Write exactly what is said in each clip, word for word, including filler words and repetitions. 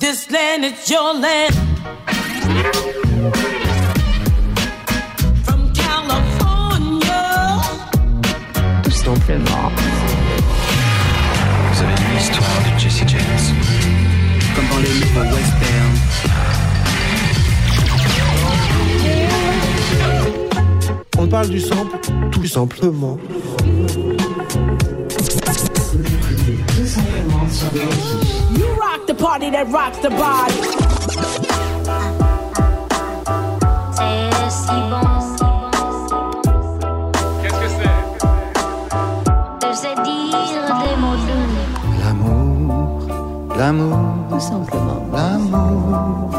This land is your land. From California. Tout simplement. Vous avez vu l'histoire de Jesse James? Comme dans les nouveaux westerns. On parle du sample, tout simplement. Tout simplement sur des affiches. You rock the party that rocks the body. C'est si bon. Qu'est-ce que c'est? De se dire des mots doux. L'amour, l'amour, Tout simplement. l'amour.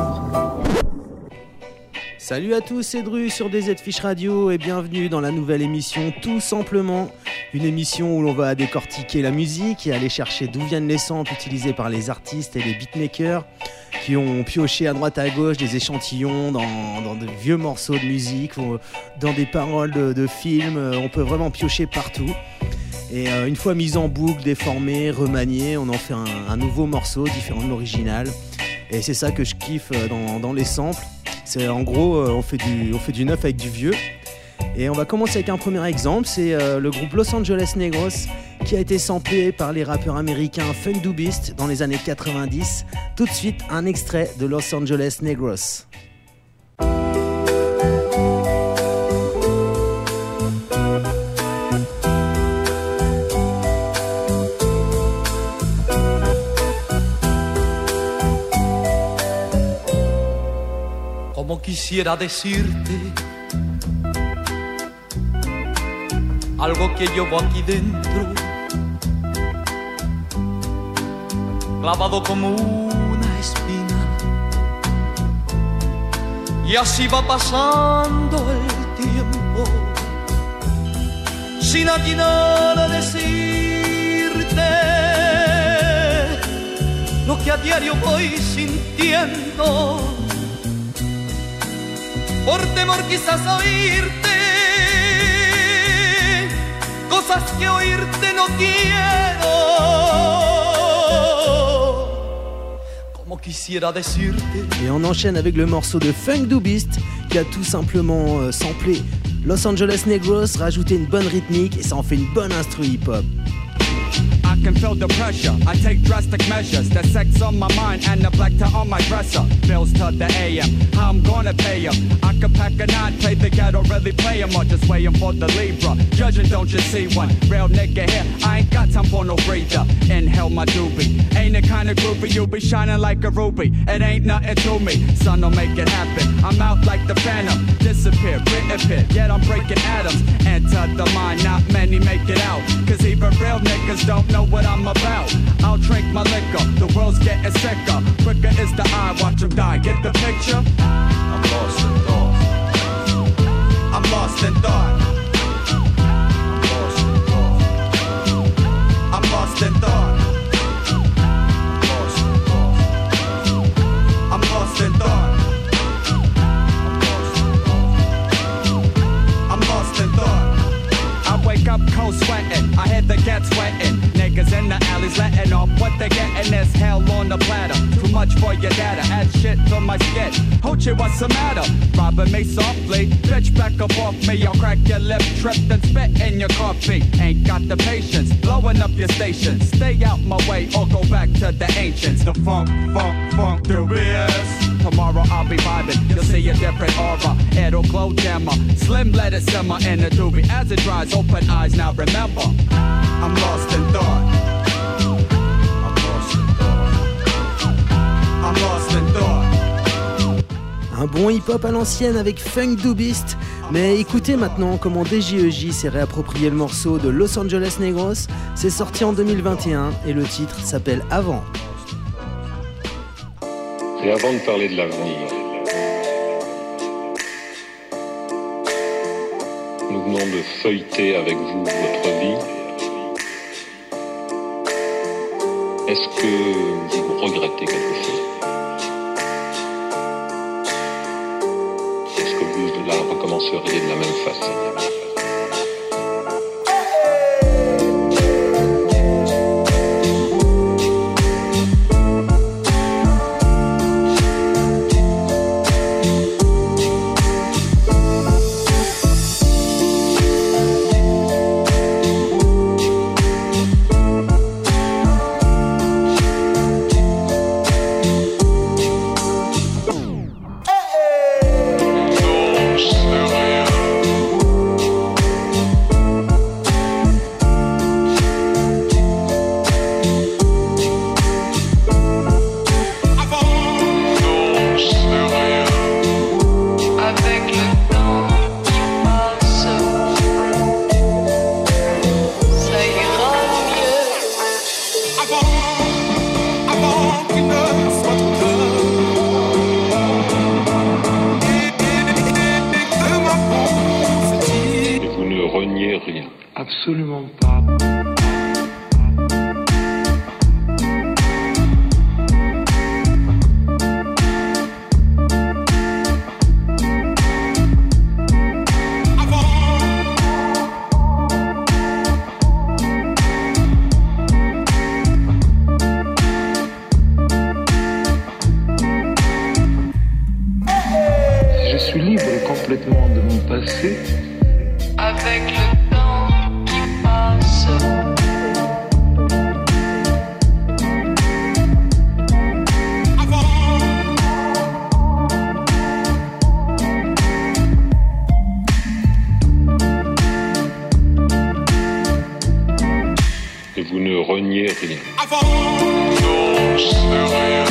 Salut à tous, c'est Dru sur D Z Fish Radio et bienvenue dans la nouvelle émission Tout Simplement. Une émission où l'on va décortiquer la musique et aller chercher d'où viennent les samples utilisés par les artistes et les beatmakers qui ont pioché à droite à gauche des échantillons dans, dans de vieux morceaux de musique, ou dans des paroles de, de films. On peut vraiment piocher partout. Et euh, une fois mis en boucle, déformé, remanié, on en fait un, un nouveau morceau différent de l'original. Et c'est ça que je kiffe dans, dans les samples. C'est en gros, euh, on, fait du, on fait du neuf avec du vieux. Et on va commencer avec un premier exemple, c'est euh, le groupe Los Angeles Negros qui a été samplé par les rappeurs américains Funk Du Beast dans les années quatre-vingt-dix. Tout de suite, un extrait de Los Angeles Negros. Como quisiera decirte algo que llevo aquí dentro, clavado como una espina, y así va pasando el tiempo, sin atinar a decirte lo que a diario voy sintiendo. Por temor quizás a oírte cosas que oírte no quiero. Como quisiera decirte. Et on enchaîne avec le morceau de Funk Du Beast qui a tout simplement euh, samplé Los Angeles Negros, rajouté une bonne rythmique et ça en fait une bonne instru hip-hop. I can feel the pressure, I take drastic measures. The sex on my mind and the black tie on my dresser. Bills to the A M, how I'm gonna pay em. I could pack a nine, play the guy, don't really play em. Or just waiting for the Libra, judging don't you see one. Real nigga here, I ain't got time for no breather. Inhale my doobie, ain't the kind of groupie you be shining like a ruby. It ain't nothing to me, son don't make it happen. I'm out like the phantom, disappear, reappear. Yet I'm breaking atoms, enter the mind, not many make it out. Cause even real niggas don't know what I'm about. I'll drink my liquor, the world's getting sicker. Quicker is the eye, watch them die, get the picture? I'm lost in thought. I'm lost in thought. I'm lost in thought. I'm lost in thought. I'm lost in thought. I wake up cold sweating, I hear the get sweating. Niggas in the alleys letting off what they getting. There's hell on the platter, too much for your data. Add shit to my skit, Hoochie, what's the matter? Robbing me softly, bitch back up off me. I'll crack your lip, trip, then spit in your coffee. Ain't got the patience, blowing up your station. Stay out my way or go back to the ancients. The funk, funk, funk, the reals. Tomorrow I'll be vibing, you'll see a different aura. It'll glow dimmer, slim let it simmer in the doobie. As it dries, open eyes, now remember I'm lost in thought. I'm lost in thought. I'm lost in thought. Un bon hip-hop à l'ancienne avec Funk Du Beast. Mais écoutez maintenant comment D J E J s'est réapproprié le morceau de Los Angeles Negros. C'est sorti en deux mille vingt et un et le titre s'appelle Avant. Et avant de parler de l'avenir, nous venons de feuilleter avec vous votre vie. Est-ce que vous regrettez quelque chose? Est-ce que vous la recommenceriez de la même façon? complètement de mon passé. Avec le temps qui passe. Et vous ne reniez rien. Non, c'est rien.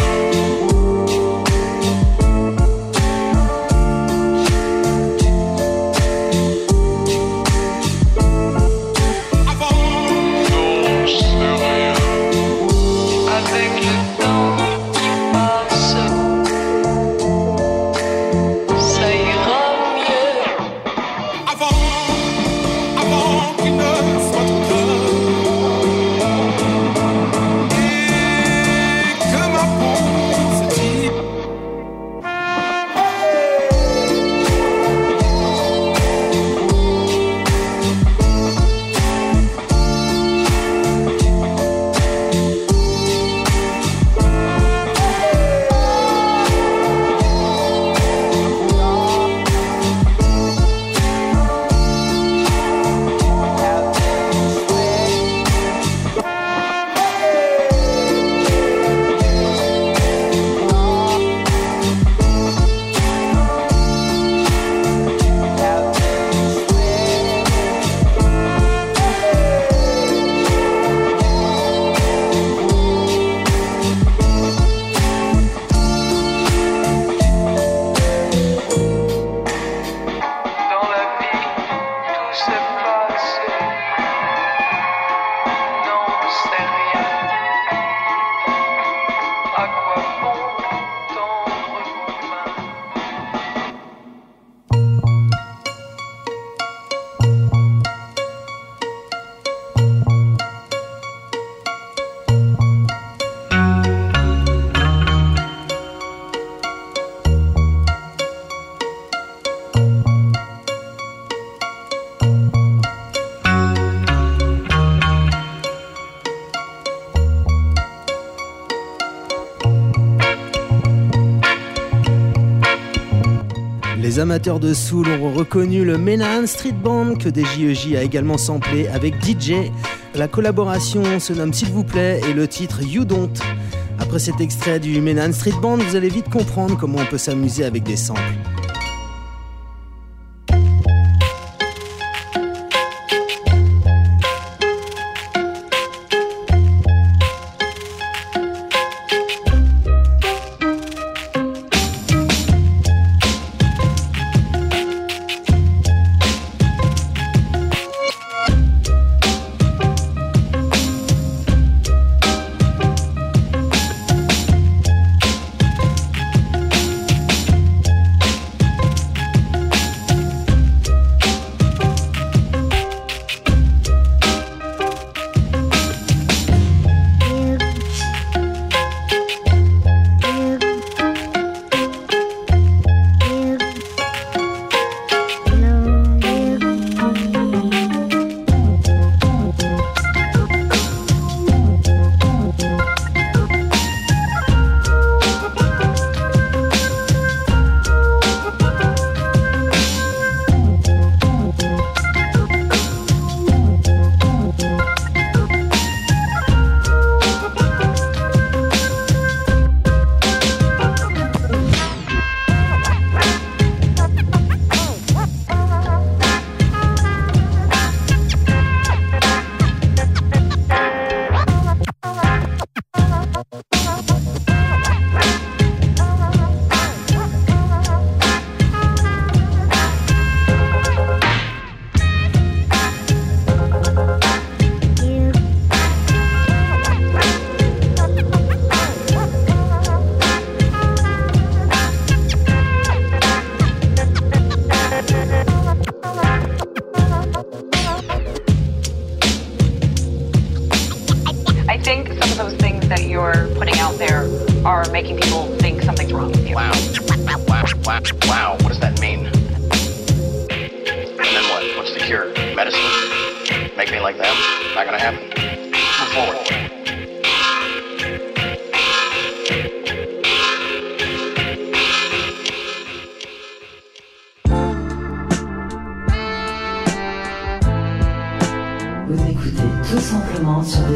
Les amateurs de soul ont reconnu le Menahan Street Band que D J E J a également samplé avec D J. La collaboration se nomme S'il vous plaît et le titre You Don't. Après cet extrait du Menahan Street Band, vous allez vite comprendre comment on peut s'amuser avec des samples.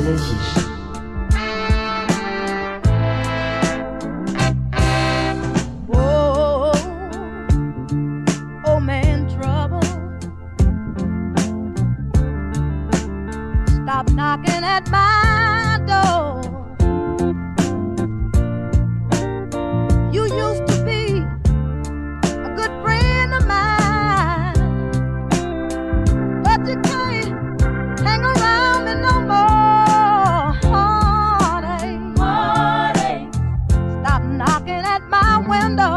des affiches. Knocking at my door. You used to be a good friend of mine, but you can't hang around me no more. Heartache, heartache. Stop knocking at my window.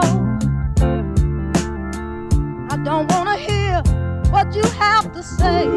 I don't want to hear what you have to say.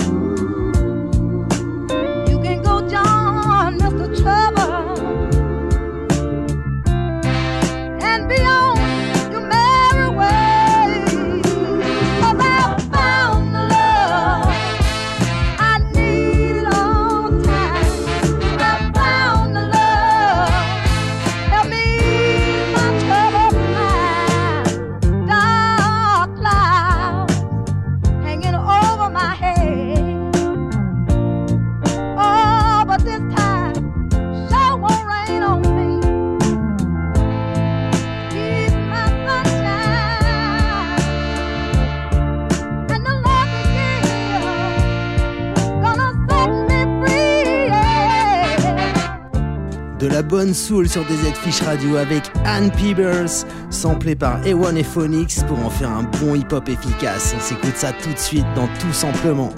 De la bonne soul sur D Z Fish Radio avec Ann Peebles, samplé par A one et Phonics pour en faire un bon hip-hop efficace. On s'écoute ça tout de suite dans Tout Simplement.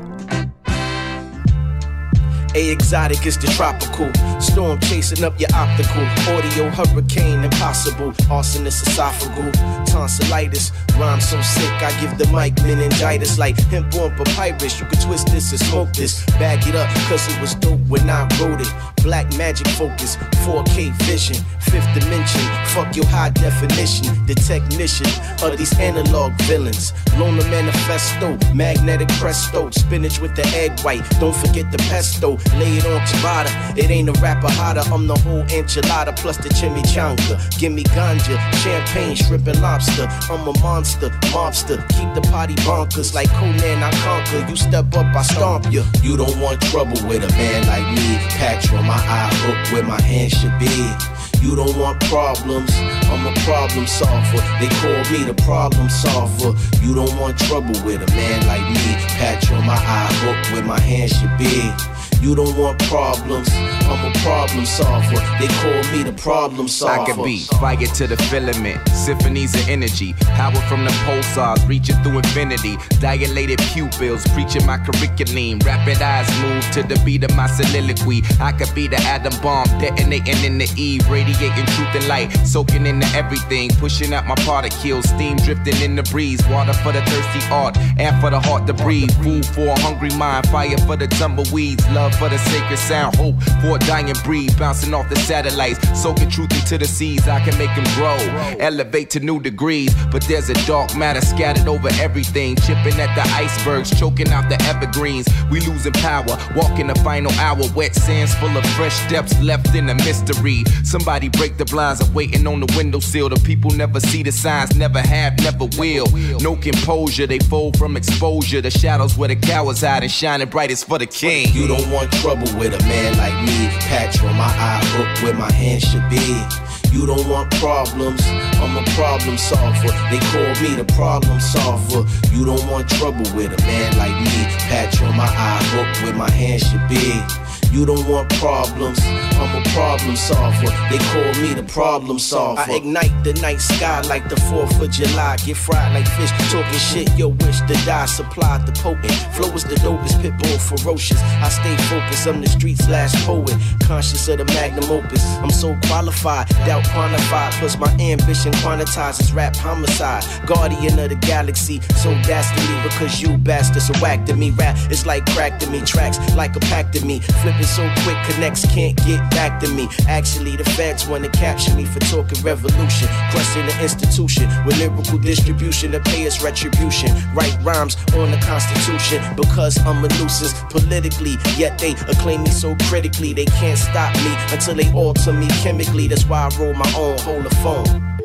A exotic is the tropical storm chasing up your optical audio hurricane impossible arsonist esophageal tonsillitis rhyme so sick I give the mic meningitis like hemp on papyrus. You could twist this and smoke this, bag it up cause it was dope when I wrote it. Black magic focus, four K vision, fifth dimension, fuck your high definition. The technician of these analog villains. Loner manifesto, magnetic presto, spinach with the egg white. Don't forget the pesto. Lay it on ciabatta, it ain't a rapper hotter. I'm the whole enchilada plus the chimichanga. Give me ganja, champagne, shrimp and lobster. I'm a monster, mobster. Keep the party bonkers like Conan I conquer. You step up, I stomp you. You don't want trouble with a man like me. Patch on my eye hook where my hand should be. You don't want problems, I'm a problem solver. They call me the problem solver. You don't want trouble with a man like me. Patch on my eye hook where my hand should be. You don't want problems, I'm a problem solver. They call me the problem solver. I can be fire to the filament, symphonies of energy, power from the pulsars, reaching through infinity. Dilated pupils, preaching my curriculum. Rapid eyes move to the beat of my soliloquy. I could be the atom bomb, detonating in the eve, radiating truth and light, soaking into everything, pushing out my particles, steam drifting in the breeze. Water for the thirsty art, air for the heart to breathe. Food for a hungry mind, fire for the tumbleweeds, love for the sacred sound, hope for a dying breed, bouncing off the satellites, soaking truth into the seas. I can make them grow, elevate to new degrees. But there's a dark matter scattered over everything, chipping at the icebergs, choking out the evergreens. We losing power, walking the final hour, wet sands full of fresh steps left in a mystery. Somebody break the blinds, I'm waiting on the windowsill. The people never see the signs, never have, never will. No composure, they fold from exposure. The shadows where the cowards hide and shining brightest for the king. You don't want trouble with a man like me. Patch on my eye hook where my hand should be. You don't want problems, I'm a problem solver. They call me the problem solver. You don't want trouble with a man like me. Patch on my eye hook where my hand should be. You don't want problems, I'm a problem solver. They call me the problem solver. I ignite the night sky like the fourth of July. Get fried like fish, talking shit, yo wish to die. Supply the potent, flow is the dopest, pitbull ferocious. I stay focused, I'm the streets' last poet. Conscious of the magnum opus, I'm so qualified, doubt quantified. Plus my ambition quantizes rap homicide. Guardian of the galaxy, so dastardly because you bastards so whack to me. Rap is like crack to me, tracks like a pack to me. Flip it so quick, connects can't get back to me. Actually, the feds wanna capture me for talking revolution, crushing the institution with lyrical distribution to pay us retribution. Write rhymes on the Constitution because I'm a nuisance politically, yet they acclaim me so critically. They can't stop me until they alter me chemically. That's why I roll my own holophone.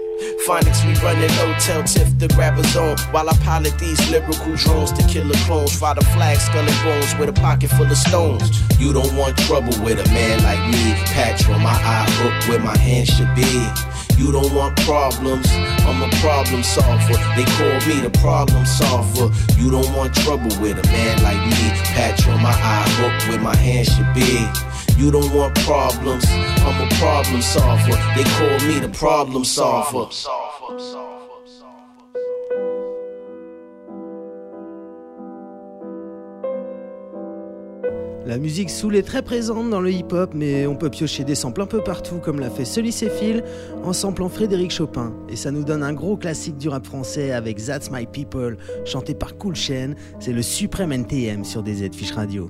Phonics, we running hotel tiff to grab a zone. While I pilot these lyrical drones to kill the clones. Fly the flag, skull and bones with a pocket full of stones. You don't want trouble with a man like me. Patch on my eye, hook where my hand should be. You don't want problems, I'm a problem solver. They call me the problem solver. You don't want trouble with a man like me. Patch on my eye, hook where my hand should be. You don't want problems, I'm a problem solver. They call me the problem solver. La musique soul est très présente dans le hip-hop, mais on peut piocher des samples un peu partout, comme l'a fait Sully Céphile en samplant Frédéric Chopin. Et ça nous donne un gros classique du rap français avec That's My People, chanté par Cool Chain. C'est le suprême N T M sur D Z Fish Radio.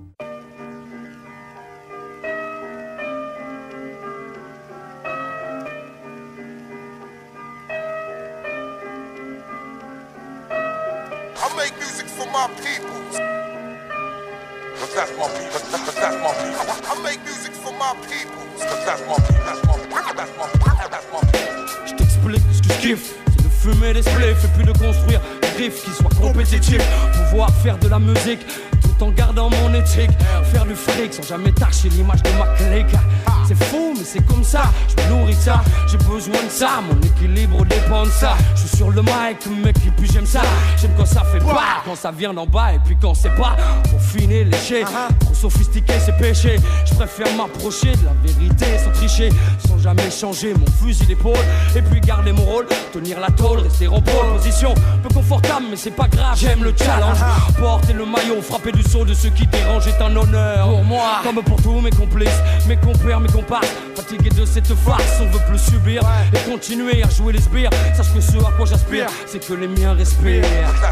I make music for my people. That's my people. That's, that's my people. I make music for my people. That's my people. That's my people. That's my people. That's my people. Je t'explique ce que je kiffe. C'est de fumer des spliffs et puis de construire des riffs qui soient compétitifs. Pouvoir faire de la musique tout en gardant mon éthique. Faire du fric sans jamais tâcher l'image de ma clique. C'est fou mais c'est comme ça, je me nourris de ça. J'ai besoin de ça, mon équilibre dépend de ça. Je suis sur le mic mec et puis j'aime ça. J'aime quand ça fait pas, quand ça vient d'en bas. Et puis quand c'est pas, pour finir léché. Trop sophistiqué c'est péché. Je préfère m'approcher de la vérité sans tricher. Sans jamais changer mon fusil d'épaule. Et puis garder mon rôle, tenir la tôle, rester en pole position. Peu confortable mais c'est pas grave, j'aime le challenge. Porter le maillot, frapper du saut de ceux qui dérangent est un honneur pour moi. Comme pour tous mes complices, mes compères, mes comparses. Fatigué de cette farce, on veut plus subir et continuer à jouer les sbires. Sache que ce à quoi j'aspire, c'est que les miens respirent.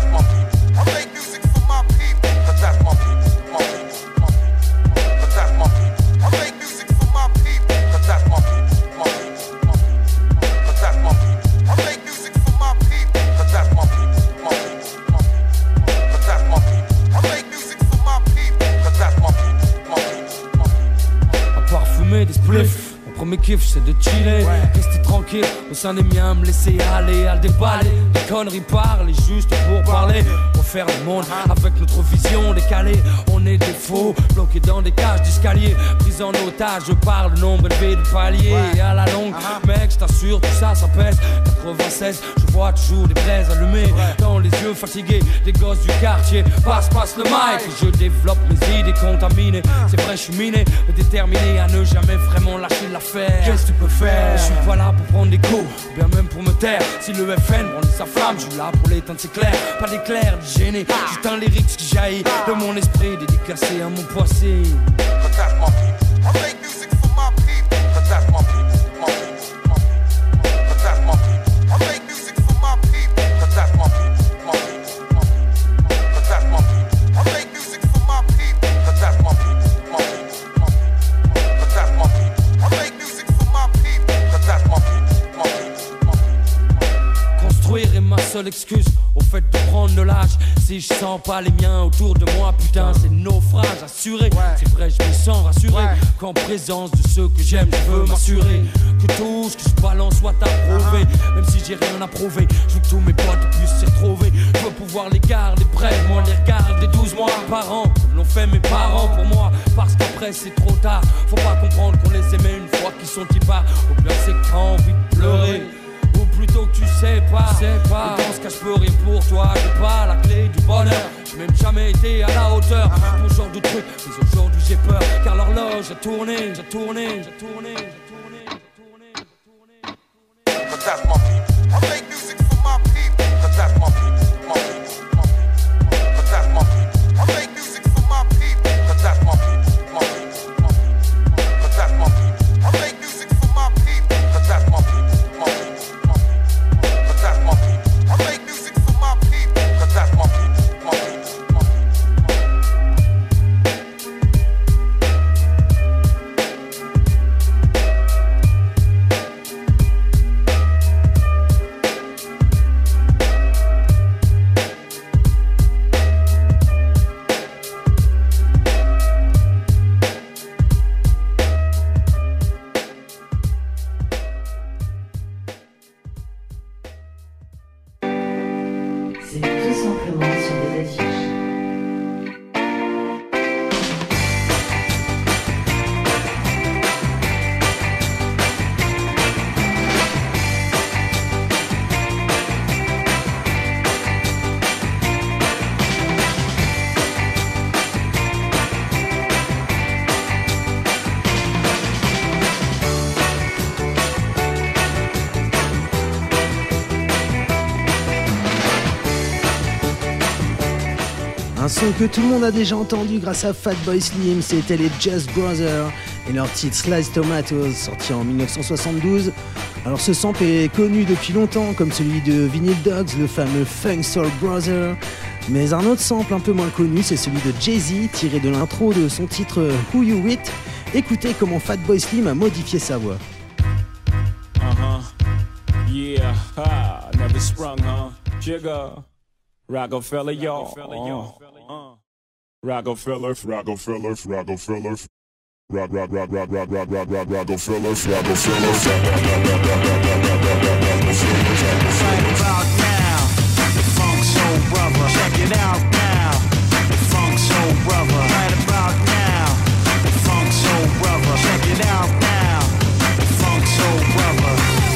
Des spliffs. Mon premier kiff c'est de chiller, ouais. Rester tranquille au sein des miens, me laisser aller à le déballer. Les conneries parlent juste pour parler. Refaire le monde avec notre vision décalée. On est des faux, bloqués dans des cages d'escalier. Pris en otage par le nombre élevé de paliers. Ouais. Et à la longue, uh-huh. Mec je t'assure tout ça ça pèse. quatre-vingt-seize, je vois toujours des braises allumées, ouais. Dans les yeux fatigués des gosses du quartier. Passe, passe le mic et je développe mes idées contaminées. C'est vrai je suis miné, mais déterminé à ne jamais vraiment lâcher l'affaire. Qu'est-ce que tu peux faire? Je suis pas là pour prendre des coups, bien même pour me taire. Si le F N brandit sa flamme, je suis là pour l'éteindre, c'est clair. Pas d'éclair, de gêner, juste un lyrics qui jaillit de mon esprit, dédicacé à mon passé. Seule excuse au fait de prendre de l'âge. Si je sens pas les miens autour de moi, putain c'est naufrage assuré, ouais. C'est vrai je me sens rassuré, ouais. Qu'en présence de ceux que j'aime je veux m'assurer que tout ce que je balance soit approuvé, uh-huh. Même si j'ai rien à prouver, je veux que tous mes potes puissent s'y retrouver. Je veux pouvoir les garder près, moi les regarder douze mois par an, comme l'ont fait mes parents pour moi. Parce qu'après c'est trop tard, faut pas comprendre qu'on les aimait une fois qu'ils sont épars. Au pire c'est que t'as envie de pleurer. Ou plutôt que tu sais pas, sais pas. Et dans ce cas je peux rien pour toi, j'ai pas la clé du bonheur. J'ai même jamais été à la hauteur pour ce genre de truc, mais aujourd'hui j'ai peur. Car l'horloge a tourné, j'ai tourné, j'ai tourné, j'ai tourné, j'ai tourné, j'ai tourné. But that's my people. I make music for my people. But that's my people, my people, my people. But that's my people. I make music for my people. But that's my people, my people, my people. But that's my people. I make music for my people. But that's my people. simplement sur des affiches. Un son que tout le monde a déjà entendu grâce à Fatboy Slim, c'était les Just Brothers et leur titre Sliced Tomatoes, sorti en dix-neuf cent soixante-douze. Alors ce sample est connu depuis longtemps comme celui de Vinyl Dogs, le fameux Funk Soul Brother. Mais un autre sample un peu moins connu, c'est celui de Jay-Z, tiré de l'intro de son titre Who You With. Écoutez comment Fatboy Slim a modifié sa voix. Uh-huh. Yeah, ha, never sprung, huh? Jigga. Rockefeller, y'all. Uh. Rockefeller, Rockefeller, Rockefeller. Rock, rock, rock, rock, rock, rock, rock, rock, Rockefeller, Rockefeller. Right about now, the Funk Soul Brother. Check it out now, the Funk Soul Brother. Right about now, the Funk Soul Brother. Check it out now, the Funk Soul Brother.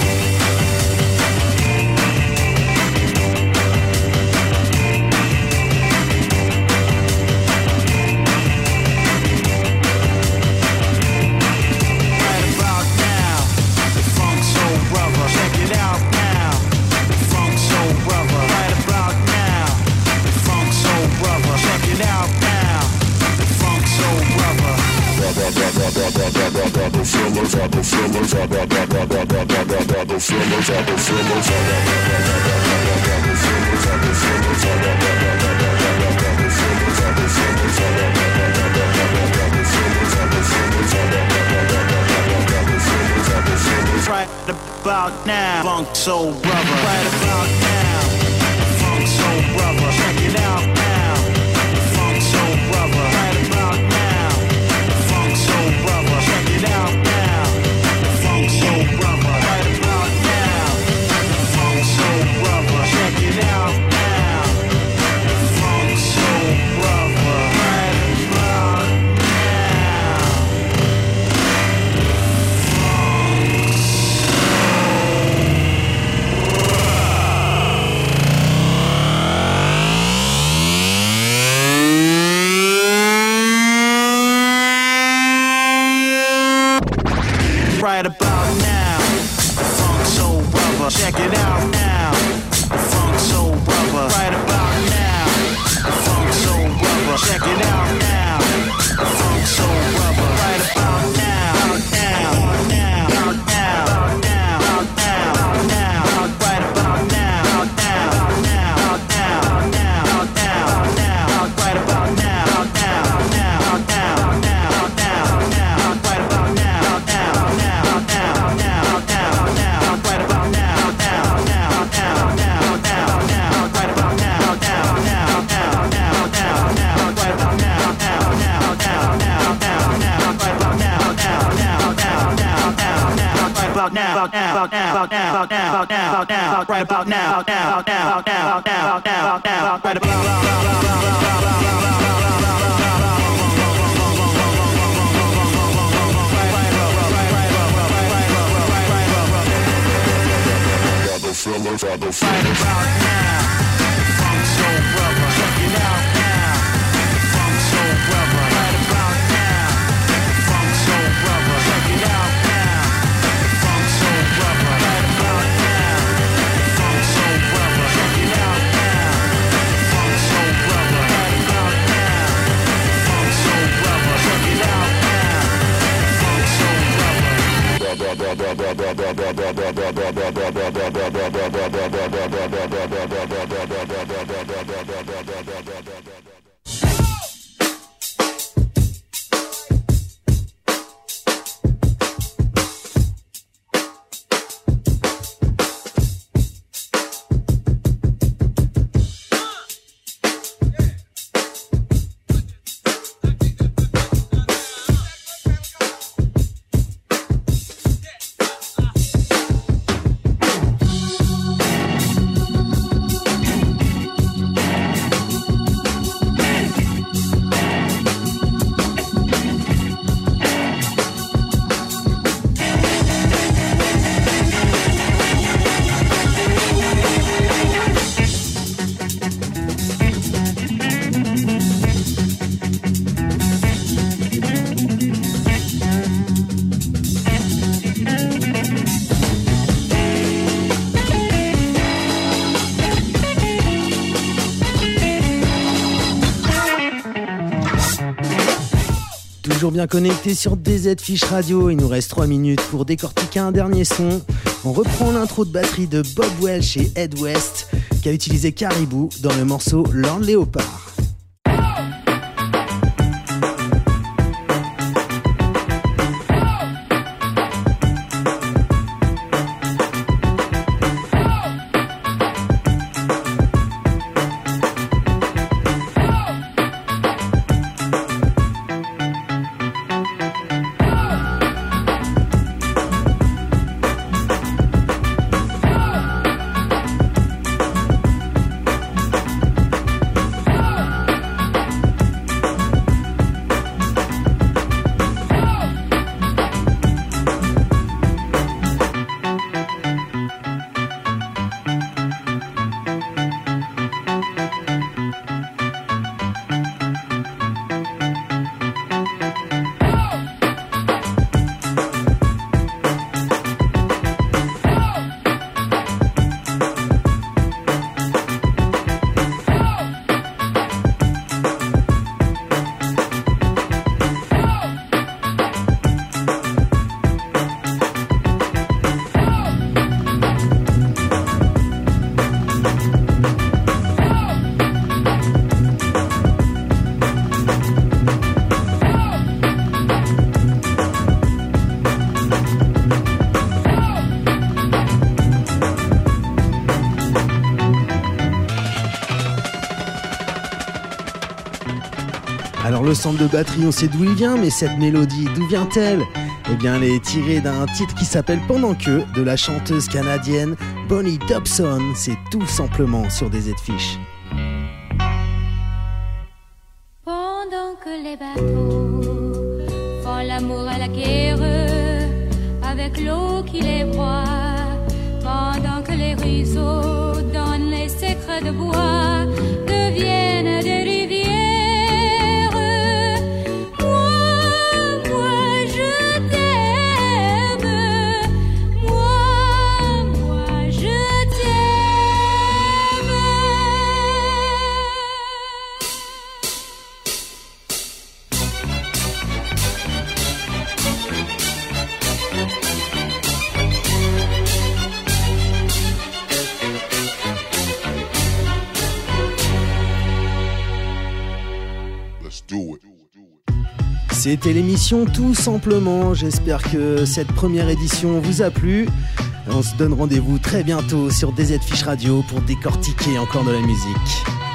Right about now, Funk Soul Brother. Right about now, Funk Soul Brother. Check it out now, Funk Soul Brother. Right about now, Funk Soul Brother. Check it out now, Funk Soul Brother. Right about now, Funk Soul Brother. Check it out now, Funk Soul Brother. Right about right about now, Funk Soul Brother. Check it out now, Funk Soul Brother. Right about now, Funk Soul Brother. Check it out now, Funk Soul Brother. Right about now, now, now, now, now, now, now, right about now, now, now, now, now, now, now, right about now, now, now, now, now, now, right about now, now, now. About now, about now, about now, about now, about now, about now, about now, right about now, about now, about now, about now, about now, about now, about now, right about right about now, Funk Soul Brother, check it out now, Funk Soul Brother, right about now, Funk Soul Brother, check it out now, Funk Soul Brother, right about now, Funk Soul Brother, check it out now, Funk Soul Brother, right about now, Funk Soul Brother, check it out now, Funk Soul toujours bien connecté sur D Z Fish Radio. Il nous reste trois minutes pour décortiquer un dernier son. On reprend l'intro de batterie de Bob Welch et Ed West qui a utilisé Caribou dans le morceau Lord Léopard. Alors le sample de batterie, on sait d'où il vient, mais cette mélodie, d'où vient-elle ? Eh bien, elle est tirée d'un titre qui s'appelle Pendant que, de la chanteuse canadienne Bonnie Dobson. C'est tout simplement sur D Z Fish. Pendant que les bateaux font l'amour à la guerre, avec l'eau qui les broie, pendant que les ruisseaux donnent les secrets de bois, deviennent des rivières. C'était l'émission Tout Simplement. J'espère que cette première édition vous a plu. On se donne rendez-vous très bientôt sur D Z Fish Radio pour décortiquer encore de la musique.